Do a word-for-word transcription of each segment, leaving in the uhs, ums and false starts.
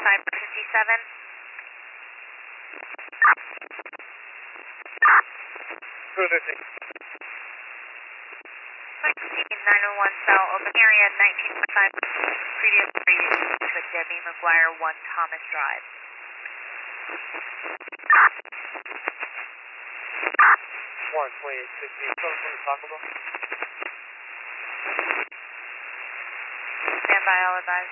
five fifty-seven. Cruise fifteen. nine oh one cell, open area nineteen point five, previous previous with Debbie McGuire, one Thomas Drive. One twenty-eight sixteen, something from the Taco Bell? Stand by, I'll advise.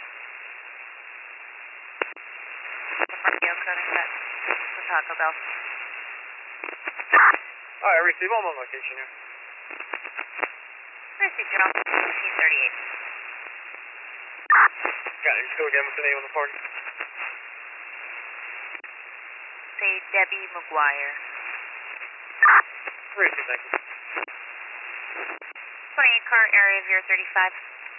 The radio coding that the Taco Bell. Alright, receive, I'm on location here. Receive, Joe, fifteen thirty-eight. Got it, just go again with the name of the party. Say Debbie McGuire. Receive, thank you. twenty-eight car, area zero thirty-five.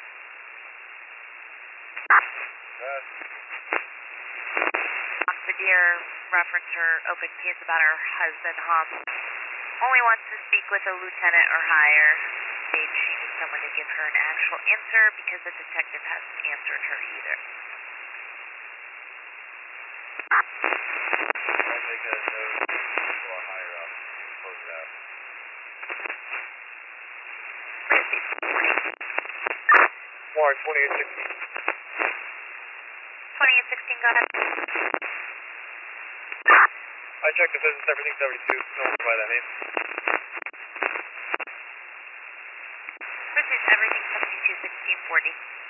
Uh, The dear reference her open case about her husband, Hum. Only wants to speak with a lieutenant or higher. States she needs someone to give her an actual answer because the detective hasn't answered her either. I'll make a note to a higher up. Close it out. Mark twenty-eight sixteen. twenty-eight sixteen, go ahead. I checked the business, everything seventy-two. No one by that name. This is everything seventy-two sixteen forty.